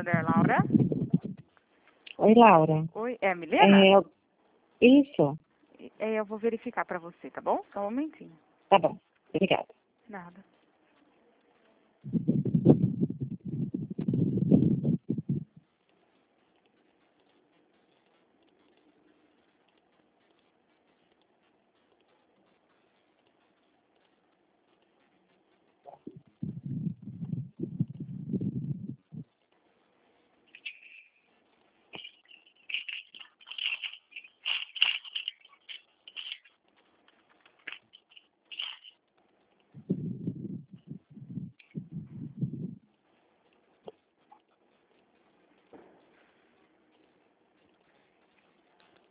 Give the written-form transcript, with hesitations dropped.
Santander, Laura. Oi, Laura. Oi, é a Milena? Isso. Eu vou verificar para você, tá bom? Só um momentinho. Tá bom. Obrigada. Nada.